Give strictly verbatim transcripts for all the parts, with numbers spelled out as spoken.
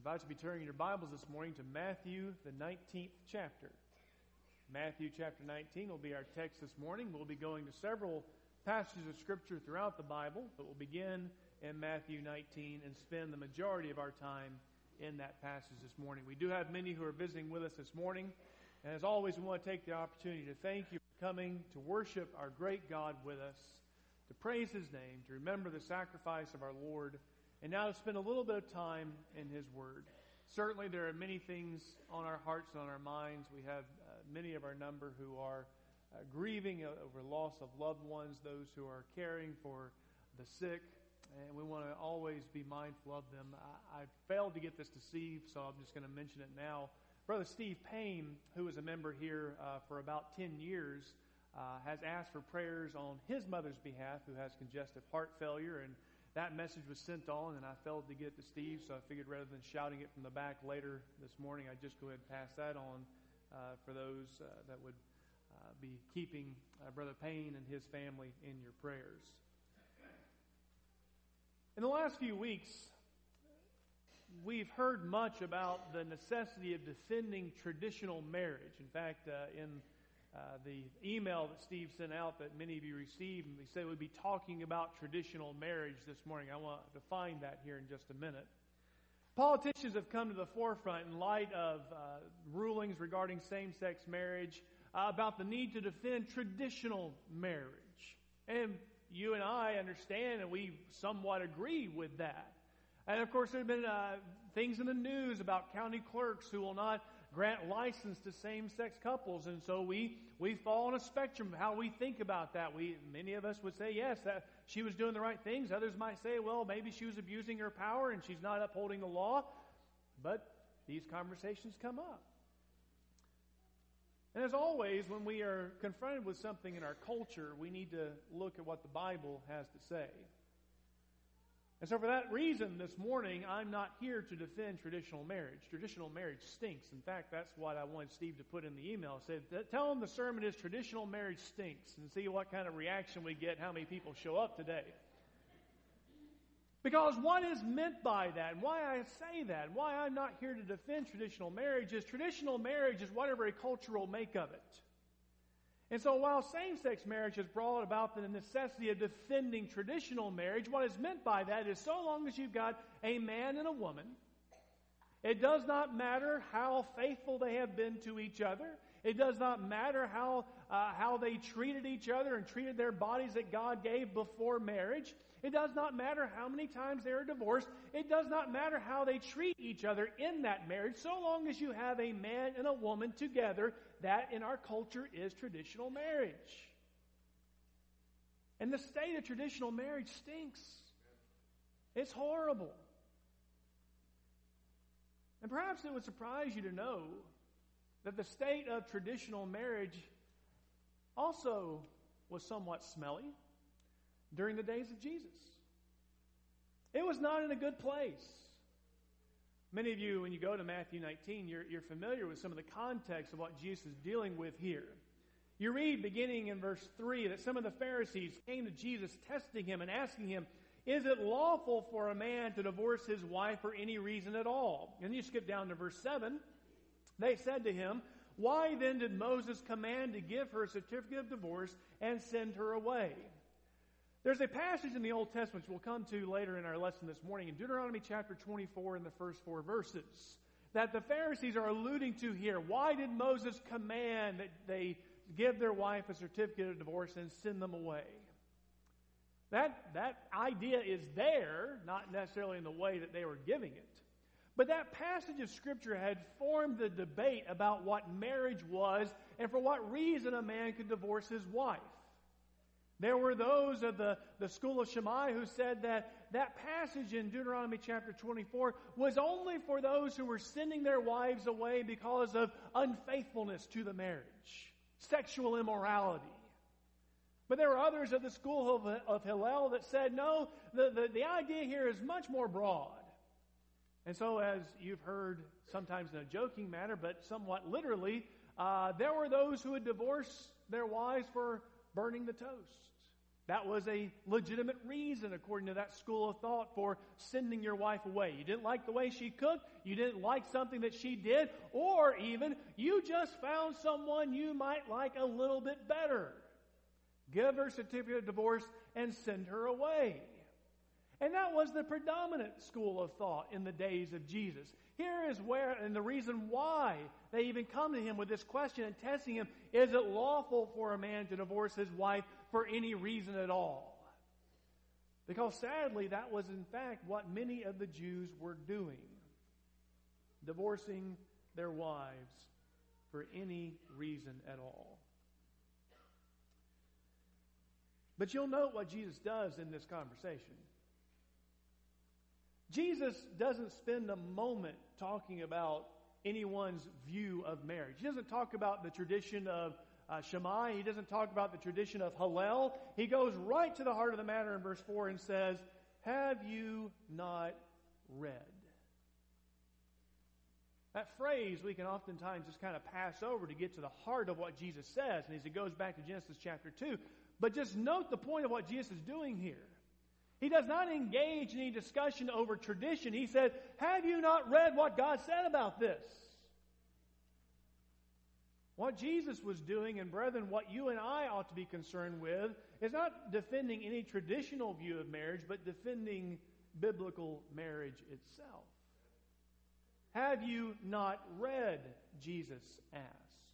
invite you to be turning your Bibles this morning to Matthew, the nineteenth chapter. Matthew chapter nineteen will be our text this morning. We'll be going to several passages of Scripture throughout the Bible, but we'll begin in Matthew nineteen and spend the majority of our time in that passage this morning. We do have many who are visiting with us this morning, and as always, we want to take the opportunity to thank you for coming to worship our great God with us, to praise His name, to remember the sacrifice of our Lord, and now to spend a little bit of time in His Word. Certainly there are many things on our hearts and on our minds. We have uh, many of our number who are uh, grieving over loss of loved ones, those who are caring for the sick, and we want to always be mindful of them. I, I failed to get this to Steve, so I'm just going to mention it now. Brother Steve Payne, who is a member here uh, for about ten years, uh, has asked for prayers on his mother's behalf, who has congestive heart failure, and that message was sent on, and I failed to get it to Steve, so I figured rather than shouting it from the back later this morning, I'd just go ahead and pass that on uh, for those uh, that would uh, be keeping uh, Brother Payne and his family in your prayers. In the last few weeks, we've heard much about the necessity of defending traditional marriage. In fact, uh, in Uh, the email that Steve sent out that many of you received, and he said we'd be talking about traditional marriage this morning. I want to define that here in just a minute. Politicians have come to the forefront in light of uh, rulings regarding same-sex marriage uh, about the need to defend traditional marriage. And you and I understand, and we somewhat agree with that. And of course, there have been uh, things in the news about county clerks who will not grant license to same-sex couples, and so we we fall on a spectrum of how we think about that. We many of us would say yes, that she was doing the right things. Others might say, well, maybe she was abusing her power and she's not upholding the law. But these conversations come up. And as always, when we are confronted with something in our culture, we need to look at what the Bible has to say. And so for that reason, this morning, I'm not here to defend traditional marriage. Traditional marriage stinks. In fact, that's what I wanted Steve to put in the email. I said, tell him the sermon is traditional marriage stinks, and see what kind of reaction we get, how many people show up today. Because what is meant by that, and why I say that, and why I'm not here to defend traditional marriage, is traditional marriage is whatever a culture will make of it. And so while same-sex marriage has brought about the necessity of defending traditional marriage, what is meant by that is so long as you've got a man and a woman, it does not matter how faithful they have been to each other. It does not matter how uh, how they treated each other and treated their bodies that God gave before marriage. It does not matter how many times they are divorced. It does not matter how they treat each other in that marriage, so long as you have a man and a woman together. That in our culture is traditional marriage. And the state of traditional marriage stinks. It's horrible. And perhaps it would surprise you to know that the state of traditional marriage also was somewhat smelly during the days of Jesus. It was not in a good place. Many of you, when you go to Matthew nineteen, you're, you're familiar with some of the context of what Jesus is dealing with here. You read, beginning in verse three, that some of the Pharisees came to Jesus, testing Him and asking Him, is it lawful for a man to divorce his wife for any reason at all? And you skip down to verse seven. They said to Him, why then did Moses command to give her a certificate of divorce and send her away? There's a passage in the Old Testament, which we'll come to later in our lesson this morning, in Deuteronomy chapter twenty-four in the first four verses, that the Pharisees are alluding to here. Why did Moses command that they give their wife a certificate of divorce and send them away? That, that idea is there, not necessarily in the way that they were giving it. But that passage of Scripture had formed the debate about what marriage was and for what reason a man could divorce his wife. There were those of the, the school of Shammai who said that that passage in Deuteronomy chapter twenty-four was only for those who were sending their wives away because of unfaithfulness to the marriage, sexual immorality. But there were others of the school of, of Hillel that said, no, the, the, the idea here is much more broad. And so, as you've heard, sometimes in a joking manner, but somewhat literally, uh, there were those who would divorce their wives for burning the toast. That was a legitimate reason, according to that school of thought, for sending your wife away. You didn't like the way she cooked, you didn't like something that she did, or even you just found someone you might like a little bit better. Give her a certificate of divorce and send her away. And that was the predominant school of thought in the days of Jesus. Here is where, and the reason why they even come to him with this question and testing him, is it lawful for a man to divorce his wife for any reason at all? Because sadly, that was in fact what many of the Jews were doing. Divorcing their wives for any reason at all. But you'll note what Jesus does in this conversation. Jesus doesn't spend a moment talking about anyone's view of marriage. He doesn't talk about the tradition of uh, Shammai. He doesn't talk about the tradition of Hallel. He goes right to the heart of the matter in verse four and says, have you not read? That phrase we can oftentimes just kind of pass over to get to the heart of what Jesus says. And as he goes back to Genesis chapter two. But just note the point of what Jesus is doing here. He does not engage in any discussion over tradition. He said, have you not read what God said about this? What Jesus was doing, and brethren, what you and I ought to be concerned with, is not defending any traditional view of marriage, but defending biblical marriage itself. Have you not read, Jesus asked.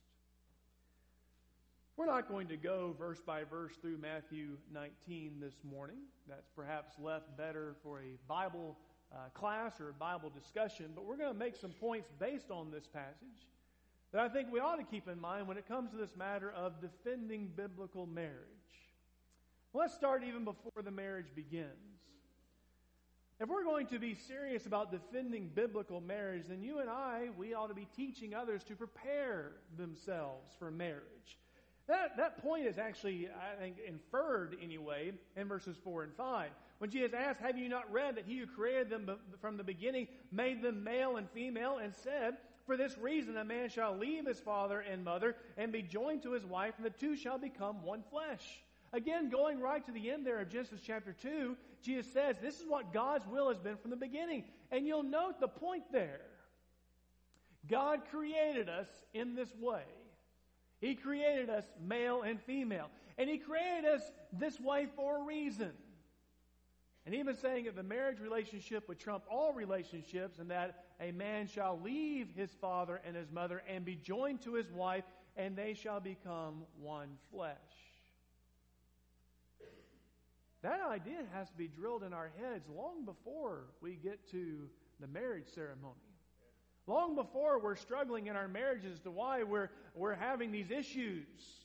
We're not going to go verse by verse through Matthew nineteen this morning. That's perhaps left better for a Bible uh, class or a Bible discussion. But we're going to make some points based on this passage that I think we ought to keep in mind when it comes to this matter of defending biblical marriage. Let's start even before the marriage begins. If we're going to be serious about defending biblical marriage, then you and I, we ought to be teaching others to prepare themselves for marriage. That, that point is actually, I think, inferred anyway in verses four and five. When Jesus asked, have you not read that he who created them from the beginning made them male and female, and said, for this reason a man shall leave his father and mother and be joined to his wife, and the two shall become one flesh. Again, going right to the end there of Genesis chapter two, Jesus says this is what God's will has been from the beginning. And you'll note the point there. God created us in this way. He created us male and female. And He created us this way for a reason. And even saying that the marriage relationship would trump all relationships, and that a man shall leave his father and his mother and be joined to his wife, and they shall become one flesh. That idea has to be drilled in our heads long before we get to the marriage ceremony. Long before we're struggling in our marriages as to why we're, we're having these issues.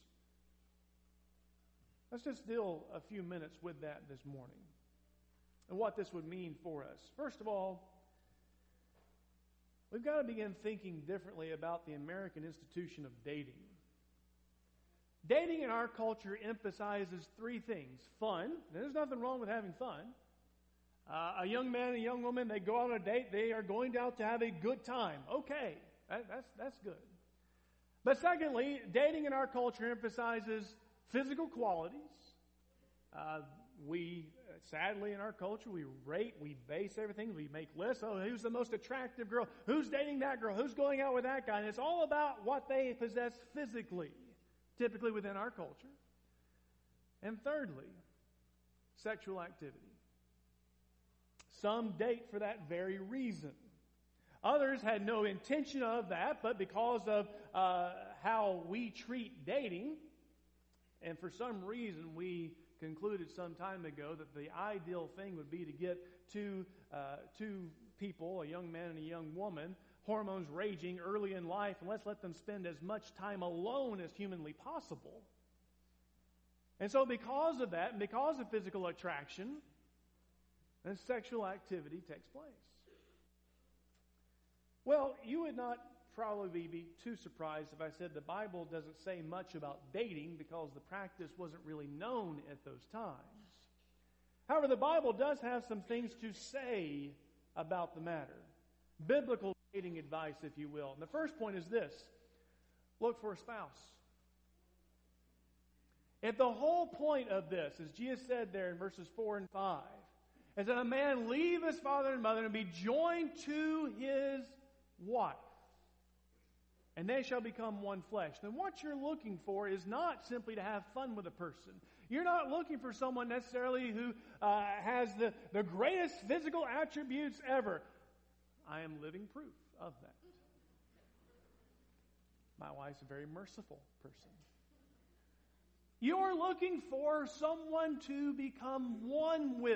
Let's just deal a few minutes with that this morning and what this would mean for us. First of all, we've got to begin thinking differently about the American institution of dating. Dating in our culture emphasizes three things. Fun. There's nothing wrong with having fun. Uh, a young man and a young woman, they go out on a date, they are going out to have a good time. Okay, that, that's, that's good. But secondly, dating in our culture emphasizes physical qualities. Uh, we, sadly in our culture, we rate, we base everything, we make lists. Oh, who's the most attractive girl? Who's dating that girl? Who's going out with that guy? And it's all about what they possess physically, typically within our culture. And thirdly, sexual activity. Some date for that very reason. Others had no intention of that, but because of uh, how we treat dating, and for some reason we concluded some time ago that the ideal thing would be to get two, uh, two people, a young man and a young woman, hormones raging early in life, and let's let them spend as much time alone as humanly possible. And so because of that, and because of physical attraction, and sexual activity takes place. Well, you would not probably be too surprised if I said the Bible doesn't say much about dating because the practice wasn't really known at those times. However, the Bible does have some things to say about the matter. Biblical dating advice, if you will. And the first point is this: look for a spouse. If the whole point of this, as Jesus said there in verses four and five, is that a man leave his father and mother and be joined to his wife, and they shall become one flesh, then what you're looking for is not simply to have fun with a person. You're not looking for someone necessarily who uh, has the, the greatest physical attributes ever. I am living proof of that. My wife's a very merciful person. You're looking for someone to become one with.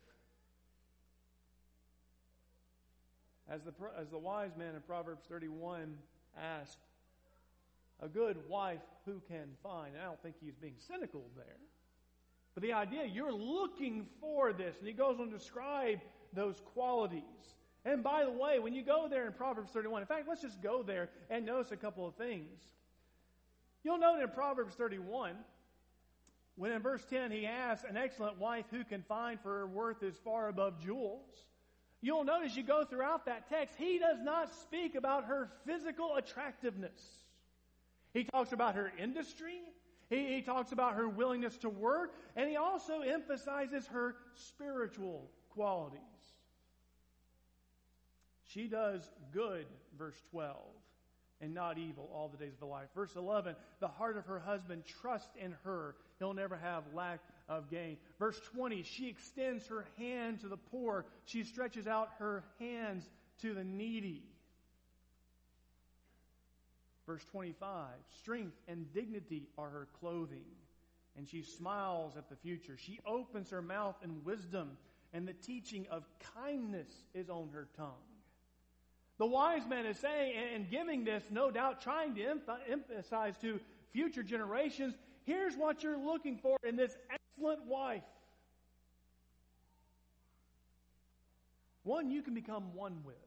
As the, as the wise man in Proverbs thirty-one asked, a good wife who can find? And I don't think he's being cynical there. But the idea, you're looking for this. And he goes on to describe those qualities. And by the way, when you go there in Proverbs thirty-one, in fact, let's just go there and notice a couple of things. You'll note in Proverbs thirty-one, when in verse ten he asks, an excellent wife who can find, for her worth is far above jewels. You'll notice you go throughout that text, he does not speak about her physical attractiveness. He talks about her industry. He, he talks about her willingness to work. And he also emphasizes her spiritual qualities. She does good, verse twelve, and not evil all the days of her life. Verse eleven, the heart of her husband trusts in her. He'll never have lack of gain. Verse twenty, she extends her hand to the poor. She stretches out her hands to the needy. Verse twenty-five, strength and dignity are her clothing, and she smiles at the future. She opens her mouth in wisdom, and the teaching of kindness is on her tongue. The wise man is saying, and giving this, no doubt, trying to emphasize to future generations, here's what you're looking for in this excellent wife. One you can become one with.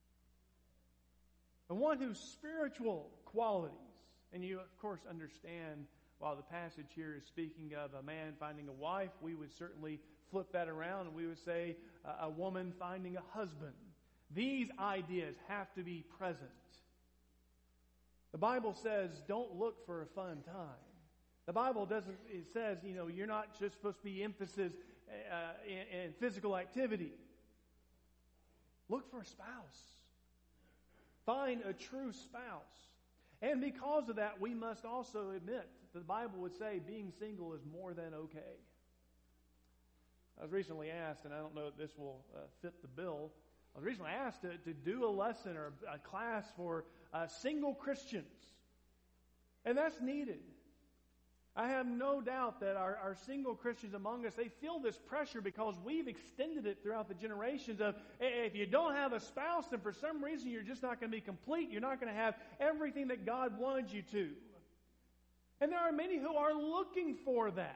And one whose spiritual qualities, and you of course understand, while the passage here is speaking of a man finding a wife, we would certainly flip that around and we would say uh, a woman finding a husband. These ideas have to be present. The Bible says, don't look for a fun time. The Bible doesn't, it says, you know, you're not just supposed to be emphasis uh, in, in physical activity. Look for a spouse. Find a true spouse. And because of that, we must also admit that the Bible would say being single is more than okay. I was recently asked, and I don't know if this will uh, fit the bill, I was recently asked to, to do a lesson or a class for uh, single Christians. And that's needed. I have no doubt that our, our single Christians among us, they feel this pressure because we've extended it throughout the generations of, if you don't have a spouse, then for some reason you're just not going to be complete. You're not going to have everything that God wanted you to. And there are many who are looking for that.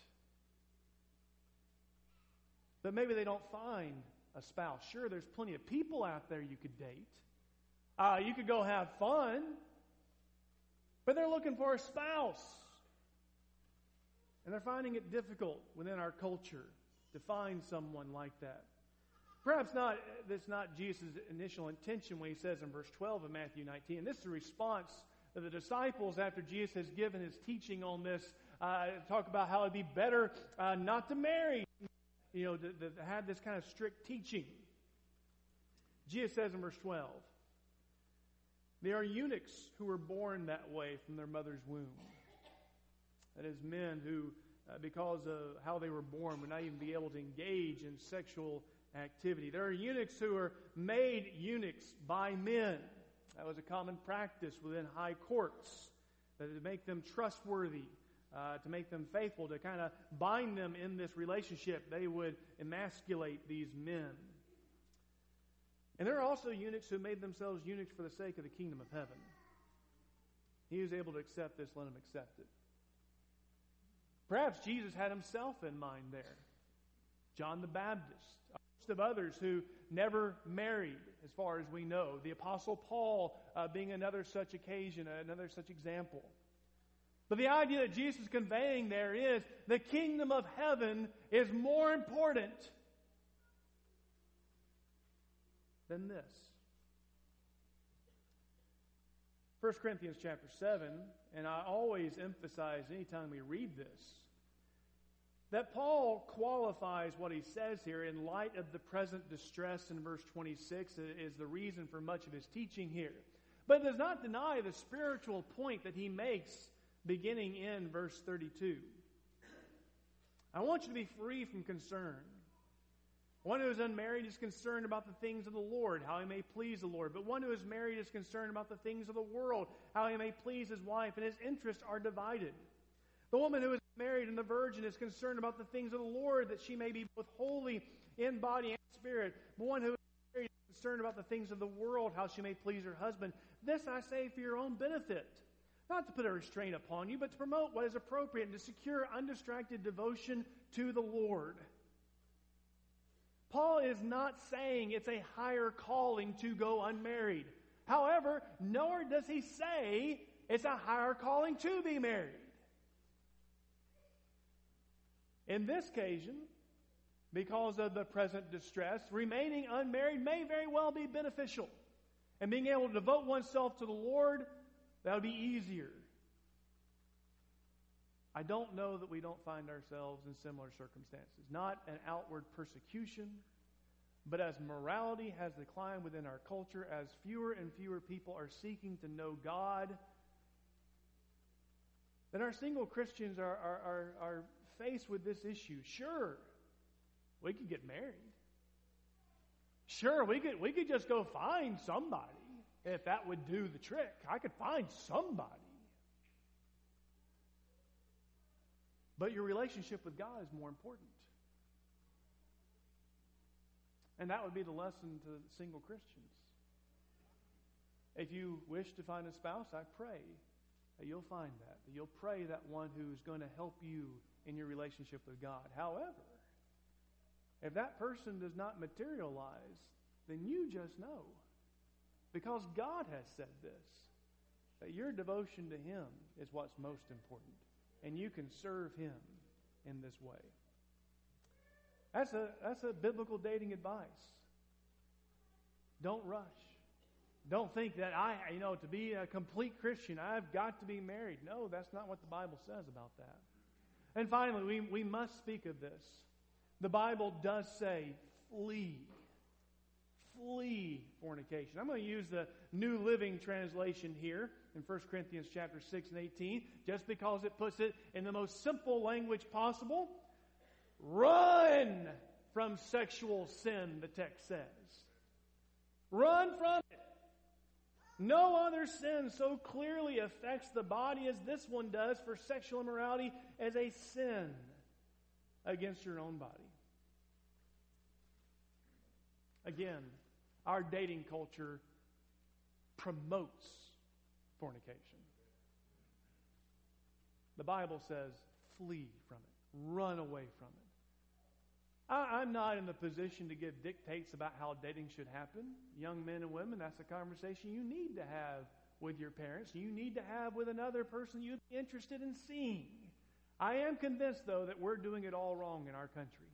But maybe they don't find a spouse. Sure, there's plenty of people out there you could date. Uh, you could go have fun. But they're looking for a spouse. And they're finding it difficult within our culture to find someone like that. Perhaps not, that's not Jesus' initial intention when he says in verse twelve of Matthew nineteen. And this is a response of the disciples after Jesus has given his teaching on this. Uh, talk about how it'd be better uh, not to marry. You know, to, to have this kind of strict teaching. Jesus says in verse twelve, there are eunuchs who were born that way from their mother's womb. That is, men who, uh, because of how they were born, would not even be able to engage in sexual activity. There are eunuchs who are made eunuchs by men. That was a common practice within high courts, that to make them trustworthy, uh, to make them faithful, to kind of bind them in this relationship, they would emasculate these men. And there are also eunuchs who made themselves eunuchs for the sake of the kingdom of heaven. He was able to accept this, let him accept it. Perhaps Jesus had himself in mind there. John the Baptist, a host of others who never married, as far as we know. The Apostle Paul uh, being another such occasion, another such example. But the idea that Jesus is conveying there is the kingdom of heaven is more important than this. First Corinthians chapter seven, and I always emphasize anytime we read this, that Paul qualifies what he says here in light of the present distress in verse twenty-six is the reason for much of his teaching here. But it does not deny the spiritual point that he makes beginning in verse thirty-two. I want you to be free from concern. One who is unmarried is concerned about the things of the Lord, how he may please the Lord. But one who is married is concerned about the things of the world, how he may please his wife, and his interests are divided. The woman who is married and the virgin is concerned about the things of the Lord, that she may be both holy in body and spirit. But one who is married is concerned about the things of the world, how she may please her husband. This I say for your own benefit, not to put a restraint upon you, but to promote what is appropriate and to secure undistracted devotion to the Lord. Paul is not saying it's a higher calling to go unmarried. However, nor does he say it's a higher calling to be married. In this occasion, because of the present distress, remaining unmarried may very well be beneficial. And being able to devote oneself to the Lord, that would be easier. I don't know that we don't find ourselves in similar circumstances. Not an outward persecution, but as morality has declined within our culture, as fewer and fewer people are seeking to know God, then our single Christians are, are, are, are faced with this issue. Sure, we could get married. Sure, we could, we could just go find somebody if that would do the trick. I could find somebody. But your relationship with God is more important. And that would be the lesson to single Christians. If you wish to find a spouse, I pray that you'll find that. That you'll pray that one who's going to help you in your relationship with God. However, if that person does not materialize, then you just know. Because God has said this, that your devotion to Him is what's most important. And you can serve Him in this way. That's a, that's a biblical dating advice. Don't rush. Don't think that I, you know, to be a complete Christian, I've got to be married. No, that's not what the Bible says about that. And finally, we, we must speak of this. The Bible does say, flee. Flee fornication. I'm going to use the New Living Translation here in First Corinthians chapter six and eighteen, just because it puts it in the most simple language possible. Run from sexual sin, the text says. Run from it. No other sin so clearly affects the body as this one does, for sexual immorality as a sin against your own body. Again, our dating culture promotes fornication. The Bible says, flee from it. Run away from it. I, I'm not in the position to give dictates about how dating should happen. Young men and women, that's a conversation you need to have with your parents. You need to have with another person you'd be interested in seeing. I am convinced, though, that we're doing it all wrong in our country.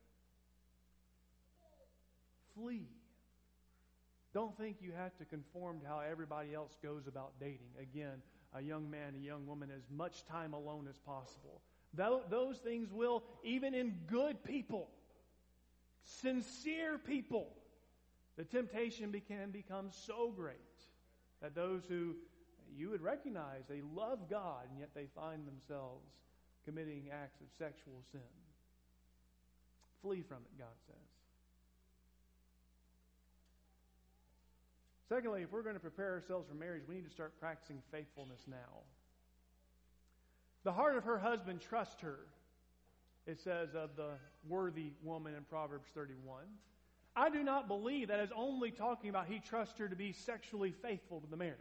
Flee. Don't think you have to conform to how everybody else goes about dating. Again, a young man, a young woman, as much time alone as possible. Those things will, even in good people, sincere people, the temptation can become so great that those who you would recognize, they love God, and yet they find themselves committing acts of sexual sin. Flee from it, God says. Secondly, if we're going to prepare ourselves for marriage, we need to start practicing faithfulness now. The heart of her husband trusts her, it says of the worthy woman in Proverbs thirty-one. I do not believe that is only talking about he trusts her to be sexually faithful to the marriage.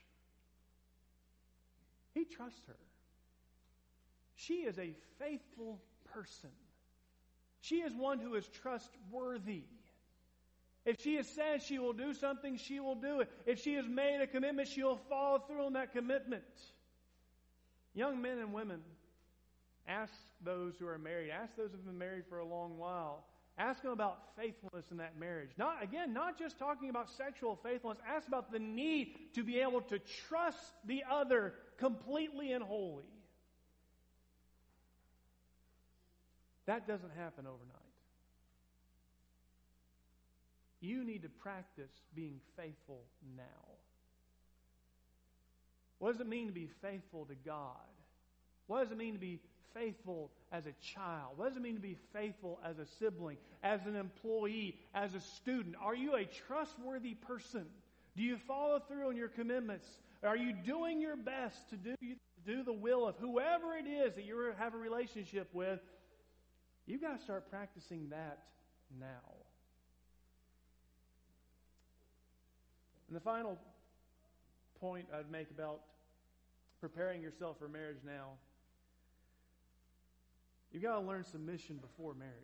He trusts her. She is a faithful person. She is one who is trustworthy. If she has said she will do something, she will do it. If she has made a commitment, she will follow through on that commitment. Young men and women, ask those who are married, ask those who have been married for a long while, Ask them about faithfulness in that marriage. Not, again, not just talking about sexual faithfulness. Ask about the need to be able to trust the other completely and wholly. That doesn't happen overnight. You need to practice being faithful now. What does it mean to be faithful to God? What does it mean to be faithful as a child? What does it mean to be faithful as a sibling, as an employee, as a student? Are you a trustworthy person? Do you follow through on your commitments? Are you doing your best to do, do the will of whoever it is that you have a relationship with? You've got to start practicing that now. And the final point I'd make about preparing yourself for marriage now, you've got to learn submission before marriage.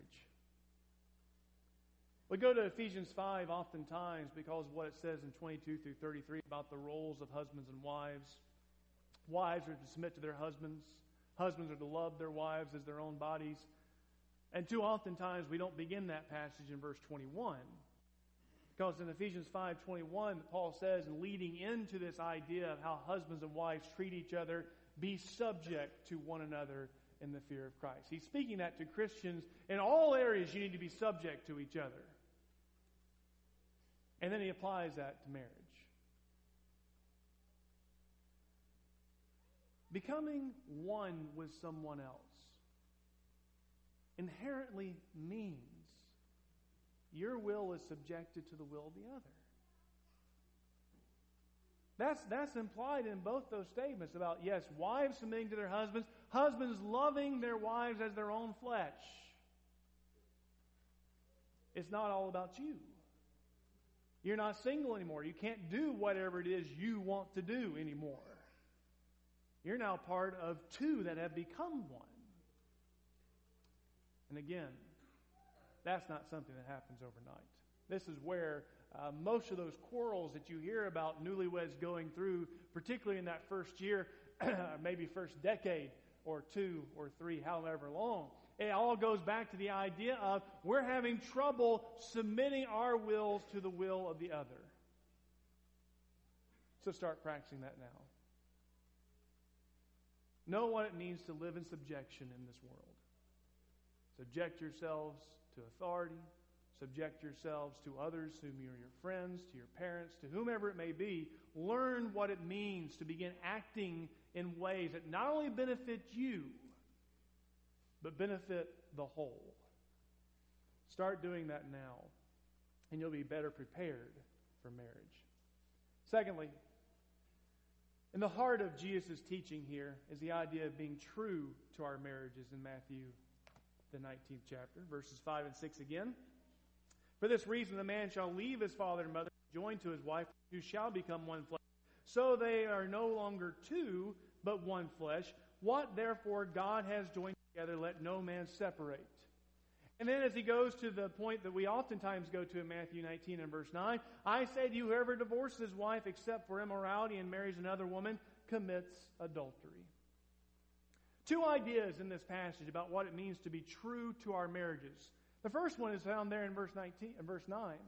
We go to Ephesians five oftentimes because of what it says in twenty-two through thirty-three about the roles of husbands and wives. Wives are to submit to their husbands. Husbands are to love their wives as their own bodies. And too oftentimes we don't begin that passage in verse twenty-one. Because in Ephesians five twenty-one, Paul says, and leading into this idea of how husbands and wives treat each other, be subject to one another in the fear of Christ. He's speaking that to Christians. In all areas, you need to be subject to each other. And then he applies that to marriage. Becoming one with someone else inherently means your will is subjected to the will of the other. That's, that's implied in both those statements about, yes, wives submitting to their husbands, husbands loving their wives as their own flesh. It's not all about you. You're not single anymore. You can't do whatever it is you want to do anymore. You're now part of two that have become one. And again, that's not something that happens overnight. This is where uh, most of those quarrels that you hear about newlyweds going through, particularly in that first year, maybe first decade or two or three, however long, it all goes back to the idea of we're having trouble submitting our wills to the will of the other. So start practicing that now. Know what it means to live in subjection in this world. Subject yourselves to authority. Subject yourselves to others whom are your friends, to your parents, to whomever it may be. Learn what it means to begin acting in ways that not only benefit you, but benefit the whole. Start doing that now, and you'll be better prepared for marriage. Secondly, in the heart of Jesus' teaching here is the idea of being true to our marriages in Matthew, the nineteenth chapter, verses five and six again. For this reason, the man shall leave his father and mother, join to his wife, who shall become one flesh. So they are no longer two, but one flesh. What therefore God has joined together, let no man separate. And then as he goes to the point that we oftentimes go to in Matthew nineteen and verse nine, I say to you, whoever divorces his wife except for immorality and marries another woman commits adultery. Two ideas in this passage about what it means to be true to our marriages. The first one is found there in verse nineteen and verse nine.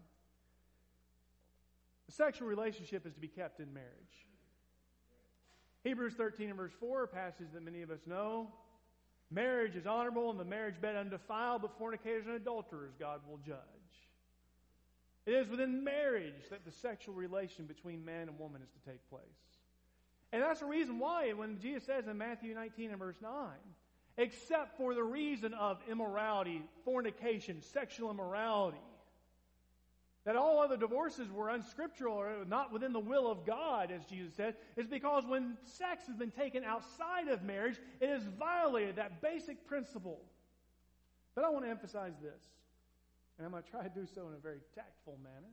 The sexual relationship is to be kept in marriage. Hebrews thirteen and verse four, a passage that many of us know. Marriage is honorable and the marriage bed undefiled, but fornicators and adulterers God will judge. It is within marriage that the sexual relation between man and woman is to take place. And that's the reason why when Jesus says in Matthew nineteen and verse nine, except for the reason of immorality, fornication, sexual immorality, that all other divorces were unscriptural or not within the will of God, as Jesus said, is because when sex has been taken outside of marriage, it has violated that basic principle. But I want to emphasize this, and I'm going to try to do so in a very tactful manner.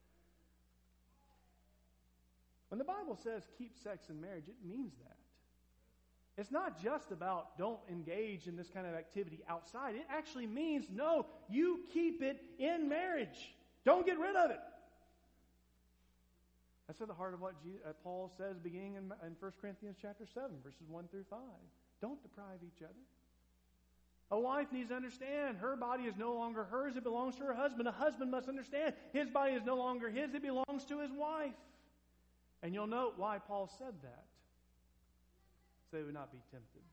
When the Bible says keep sex in marriage, it means that. It's not just about don't engage in this kind of activity outside. It actually means, no, you keep it in marriage. Don't get rid of it. That's at the heart of what Jesus, uh, Paul says beginning in, in First Corinthians chapter seven, verses one through five. Don't deprive each other. A wife needs to understand her body is no longer hers, it belongs to her husband. A husband must understand his body is no longer his, it belongs to his wife. And you'll note why Paul said that. So they would not be tempted.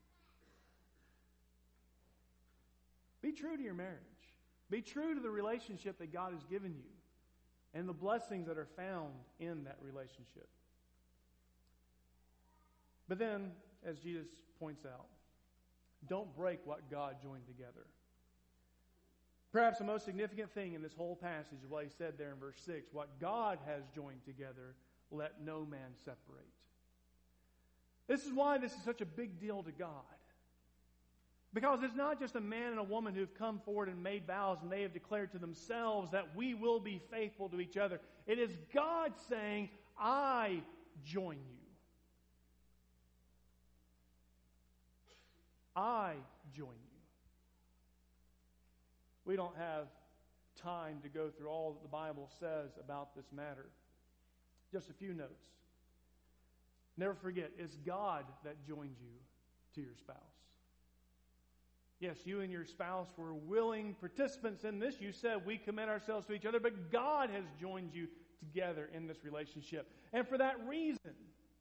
Be true to your marriage. Be true to the relationship that God has given you and the blessings that are found in that relationship. But then, as Jesus points out, don't break what God joined together. Perhaps the most significant thing in this whole passage is what he said there in verse six. What God has joined together, let no man separate. This is why this is such a big deal to God. Because it's not just a man and a woman who've come forward and made vows and they have declared to themselves that we will be faithful to each other. It is God saying, I join you. I join you. We don't have time to go through all that the Bible says about this matter. Just a few notes. Never forget, it's God that joined you to your spouse. Yes, you and your spouse were willing participants in this. You said we commit ourselves to each other, but God has joined you together in this relationship. And for that reason,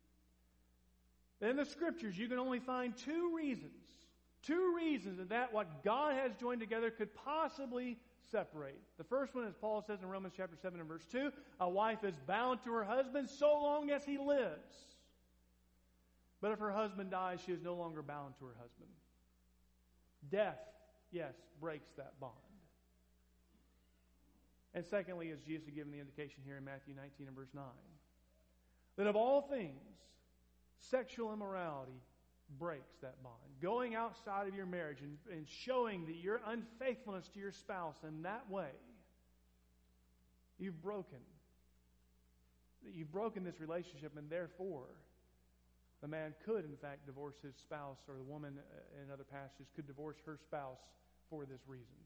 in the Scriptures, you can only find two reasons. Two reasons that, that what God has joined together could possibly separate. The first one, as Paul says in Romans chapter seven and verse two, a wife is bound to her husband so long as he lives. But if her husband dies, she is no longer bound to her husband. Death, yes, breaks that bond. And secondly, as Jesus had given the indication here in Matthew nineteen and verse nine, that of all things, sexual immorality breaks that bond. Going outside of your marriage and, and showing that your unfaithfulness to your spouse in that way, you've broken. That you've broken this relationship, and therefore, the man could, in fact, divorce his spouse, or the woman in other passages could divorce her spouse for this reason.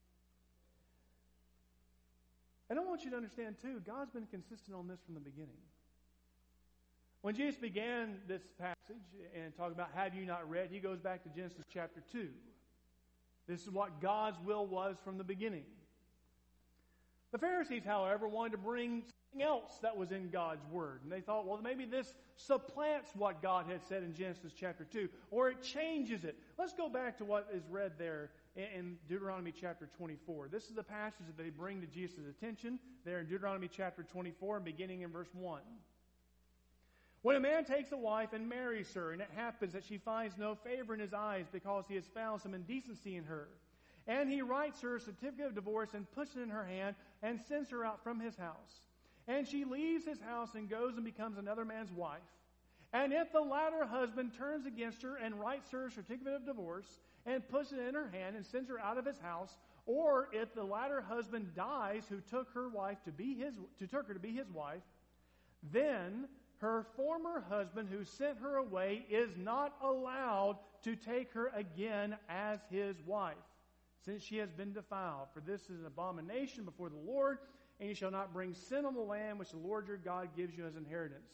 And I want you to understand, too, God's been consistent on this from the beginning. When Jesus began this passage and talking about have you not read, he goes back to Genesis chapter two. This is what God's will was from the beginning. The Pharisees, however, wanted to bring something else that was in God's Word. And they thought, well, maybe this supplants what God had said in Genesis chapter two, or it changes it. Let's go back to what is read there in Deuteronomy chapter twenty-four. This is the passage that they bring to Jesus' attention there in Deuteronomy chapter twenty-four, beginning in verse one. When a man takes a wife and marries her, and it happens that she finds no favor in his eyes because he has found some indecency in her, and he writes her a certificate of divorce and puts it in her hand and sends her out from his house, and she leaves his house and goes and becomes another man's wife, and if the latter husband turns against her and writes her a certificate of divorce and puts it in her hand and sends her out of his house, or if the latter husband dies who took her wife to be his, to took her to be his wife, then her former husband who sent her away is not allowed to take her again as his wife, since she has been defiled. For this is an abomination before the Lord, and you shall not bring sin on the land which the Lord your God gives you as inheritance.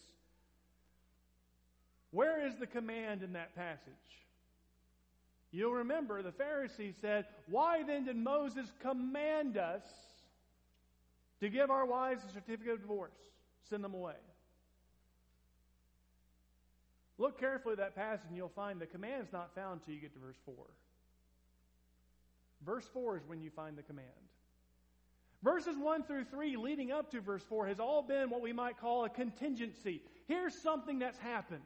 Where is the command in that passage? You'll remember the Pharisees said, why then did Moses command us to give our wives a certificate of divorce? Send them away. Look carefully at that passage and you'll find the command is not found until you get to verse four. Verse four is when you find the command. Verses one through three leading up to verse four has all been what we might call a contingency. Here's something that's happened.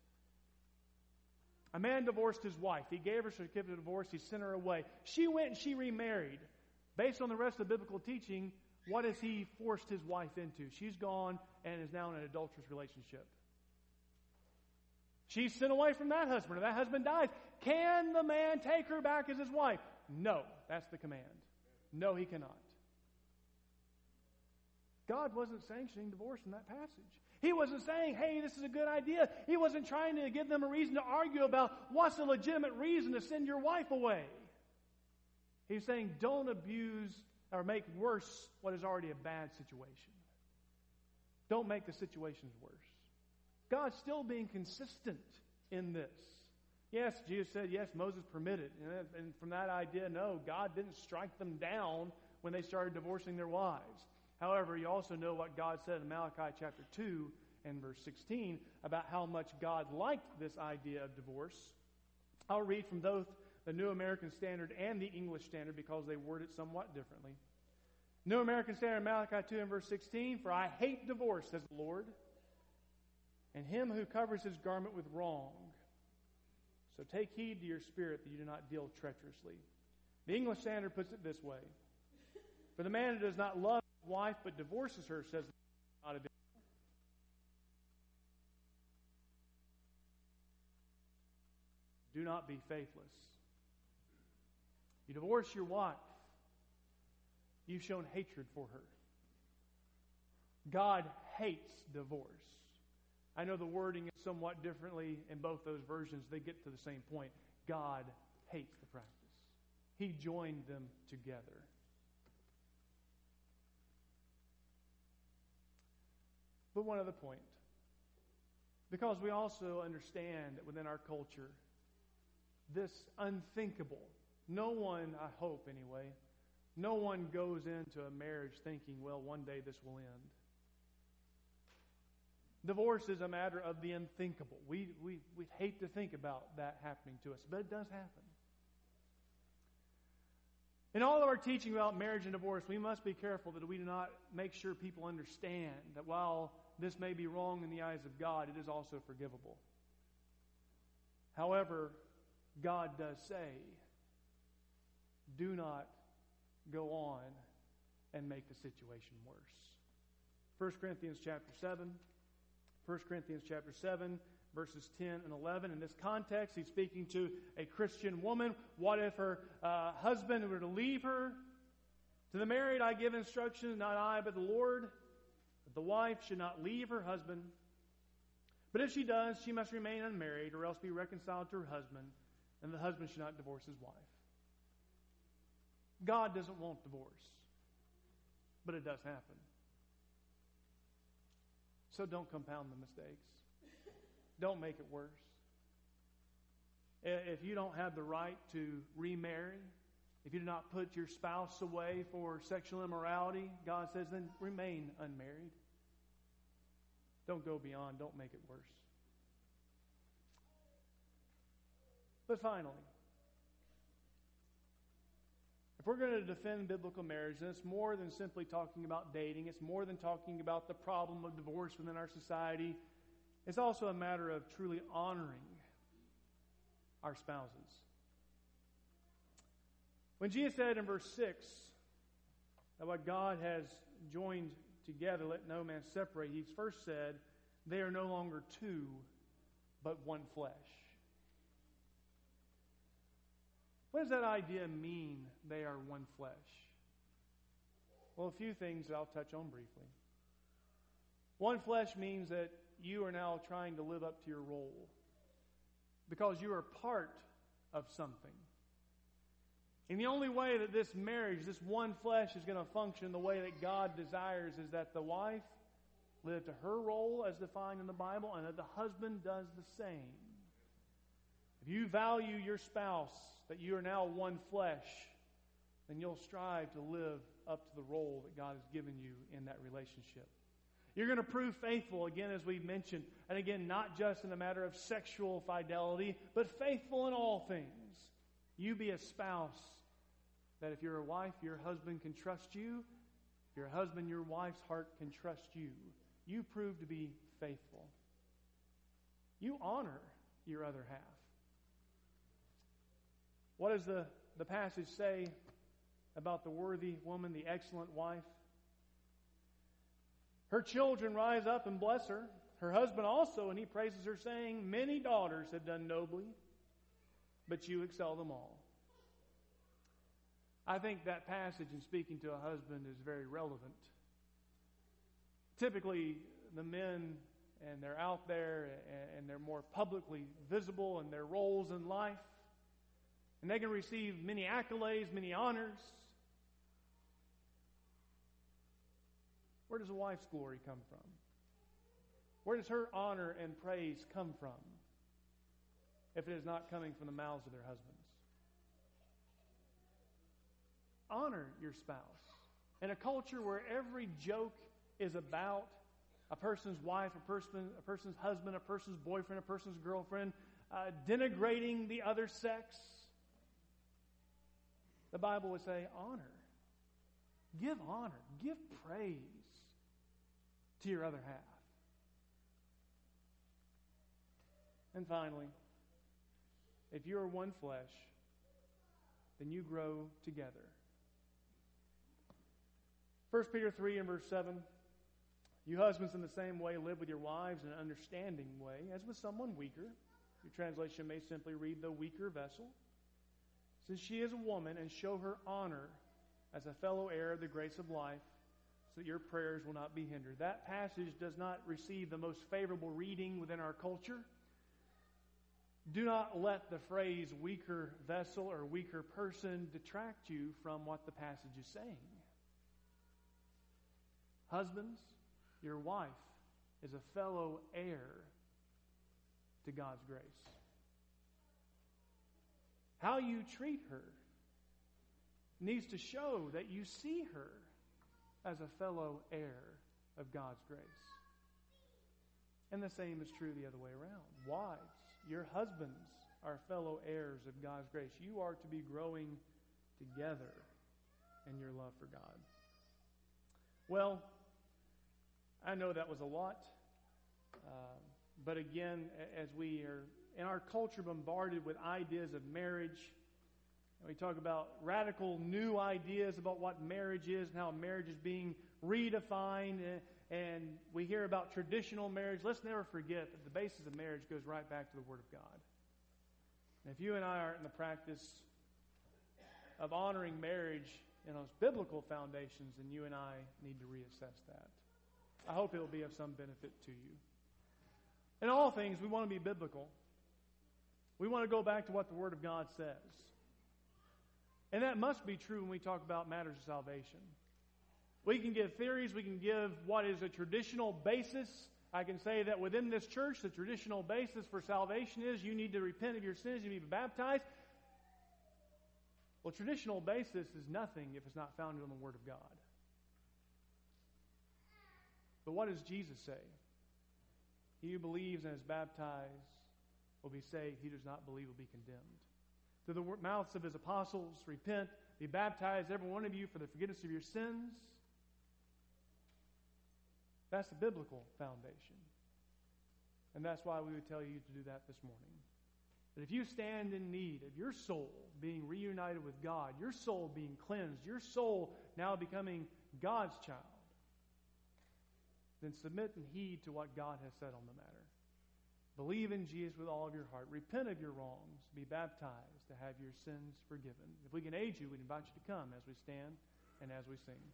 A man divorced his wife. He gave her a certificate of divorce. He sent her away. She went and she remarried. Based on the rest of the biblical teaching, what has he forced his wife into? She's gone and is now in an adulterous relationship. She's sent away from that husband, or that husband dies. Can the man take her back as his wife? No, that's the command. No, he cannot. God wasn't sanctioning divorce in that passage. He wasn't saying, hey, this is a good idea. He wasn't trying to give them a reason to argue about what's a legitimate reason to send your wife away. He's saying, don't abuse or make worse what is already a bad situation. Don't make the situations worse. God's still being consistent in this. Yes, Jesus said, yes, Moses permitted. And from that idea, no, God didn't strike them down when they started divorcing their wives. However, you also know what God said in Malachi chapter two and verse sixteen about how much God liked this idea of divorce. I'll read from both the New American Standard and the English Standard because they word it somewhat differently. New American Standard, Malachi two and verse sixteen, "For I hate divorce, says the Lord, and him who covers his garment with wrong. So take heed to your spirit that you do not deal treacherously." The English Standard puts it this way: "For the man who does not love his wife but divorces her, says the God of Israel, do not be faithless." You divorce your wife, you've shown hatred for her. God hates divorce. I know the wording is somewhat differently in both those versions. They get to the same point. God hates the practice. He joined them together. But one other point. Because we also understand that within our culture, this unthinkable, no one, I hope anyway, no one goes into a marriage thinking, well, one day this will end. Divorce is a matter of the unthinkable. We, we, we hate to think about that happening to us, but it does happen. In all of our teaching about marriage and divorce, we must be careful that we do not make sure people understand that while this may be wrong in the eyes of God, it is also forgivable. However, God does say, do not go on and make the situation worse. First Corinthians chapter seven. First Corinthians chapter seven, verses ten and eleven. In this context, he's speaking to a Christian woman. What if her uh, husband were to leave her? To the married I give instructions, not I, but the Lord, that the wife should not leave her husband. But if she does, she must remain unmarried, or else be reconciled to her husband, and the husband should not divorce his wife. God doesn't want divorce, but it does happen. So don't compound the mistakes. Don't make it worse. If you don't have the right to remarry, if you do not put your spouse away for sexual immorality, God says, then remain unmarried. Don't go beyond. Don't make it worse. But finally, if we're going to defend biblical marriage, then it's more than simply talking about dating. It's more than talking about the problem of divorce within our society. It's also a matter of truly honoring our spouses. When Jesus said in verse six that what God has joined together, let no man separate, he first said, they are no longer two, but one flesh. What does that idea mean, they are one flesh? Well, a few things that I'll touch on briefly. One flesh means that you are now trying to live up to your role because you are part of something. And the only way that this marriage, this one flesh, is going to function the way that God desires is that the wife live to her role as defined in the Bible and that the husband does the same. If you value your spouse, that you are now one flesh, then you'll strive to live up to the role that God has given you in that relationship. You're going to prove faithful, again, as we mentioned, and again, not just in a matter of sexual fidelity, but faithful in all things. You be a spouse that if you're a wife, your husband can trust you. If you're a husband, your wife's heart can trust you. You prove to be faithful. You honor your other half. What does the, the passage say about the worthy woman, the excellent wife? Her children rise up and bless her. Her husband also, and he praises her, saying, many daughters have done nobly, but you excel them all. I think that passage in speaking to a husband is very relevant. Typically, the men, and they're out there, and they're more publicly visible in their roles in life. And they can receive many accolades, many honors. Where does a wife's glory come from? Where does her honor and praise come from? if it is not coming from the mouths of their husbands. Honor your spouse. In a culture where every joke is about a person's wife, a person, a person's husband, a person's boyfriend, a person's girlfriend, uh, denigrating the other sex, the Bible would say, honor. Give honor. Give praise to your other half. And finally, if you are one flesh, then you grow together. First Peter three and verse seven, you husbands in the same way live with your wives in an understanding way, as with someone weaker. Your translation may simply read the weaker vessel. Since she is a woman, and show her honor as a fellow heir of the grace of life, so that your prayers will not be hindered. That passage does not receive the most favorable reading within our culture. Do not let the phrase weaker vessel or weaker person detract you from what the passage is saying. Husbands, your wife is a fellow heir to God's grace. How you treat her needs to show that you see her as a fellow heir of God's grace. And the same is true the other way around. Wives, your husbands are fellow heirs of God's grace. You are to be growing together in your love for God. Well, I know that was a lot. Uh, but again, as we are in our culture bombarded with ideas of marriage, and we talk about radical new ideas about what marriage is and how marriage is being redefined, and, and we hear about traditional marriage, let's never forget that the basis of marriage goes right back to the Word of God. And if you and I aren't in the practice of honoring marriage in those biblical foundations, then you and I need to reassess that. I hope it will be of some benefit to you. In all things, we want to be biblical. We want to go back to what the Word of God says. And that must be true when we talk about matters of salvation. We can give theories. We can give what is a traditional basis. I can say that within this church, the traditional basis for salvation is you need to repent of your sins, you need to be baptized. Well, traditional basis is nothing if it's not founded on the Word of God. But what does Jesus say? He who believes and is baptized will be saved. He who does not believe will be condemned. Through the mouths of his apostles, repent, be baptized, every one of you, for the forgiveness of your sins. That's the biblical foundation. And that's why we would tell you to do that this morning. That if you stand in need of your soul being reunited with God, your soul being cleansed, your soul now becoming God's child, then submit and heed to what God has said on the matter. Believe in Jesus with all of your heart. Repent of your wrongs. Be baptized to have your sins forgiven. If we can aid you, we invite you to come as we stand and as we sing.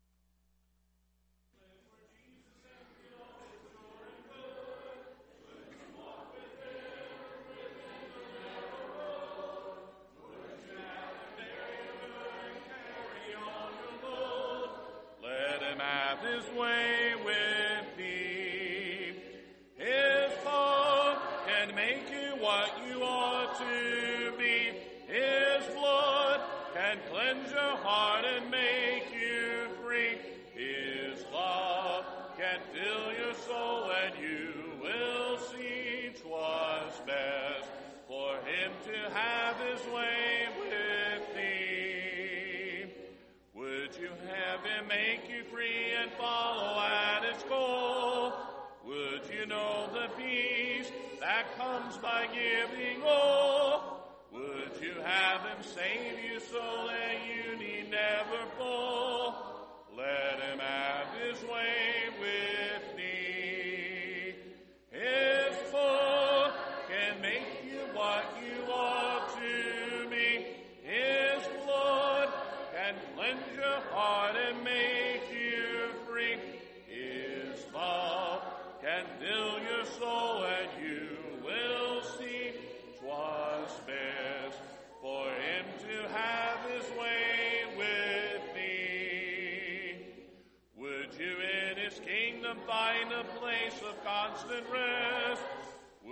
Let him have his way with thee. His love can make you what you ought to be. His blood can cleanse your heart and make you free. His love can fill your soul, and you will see 'twas best for him to have his way with thee. Would you have him make you free and follow at its goal? Would you know the peace that comes by giving all? Would you have him save you so that you need never fall? Let him have his way with thee. His blood can make you what you ought to be. His blood can cleanse your heart and make you free. His love can fill your soul, and you will see 'twas best for him to have his way with thee. Would you in his kingdom find a place of constant rest? Would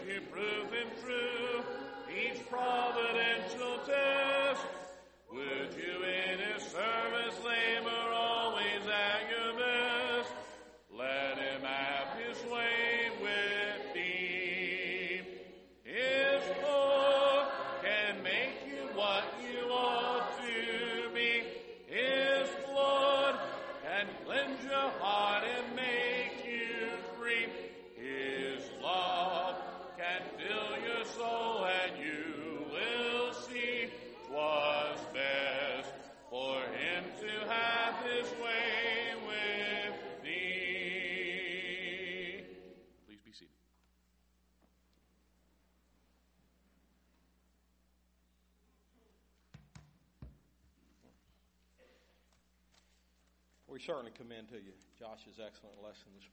to prove him true, each providential test. Would you in his service labor always at your best? Let him have his way with thee. His Lord can make you what you ought to be. His blood can cleanse your heart and make you free. His love can fill your soul, and you will see 'twas best for him to have his way with thee. Please be seated. We certainly commend to you Josh's excellent lesson this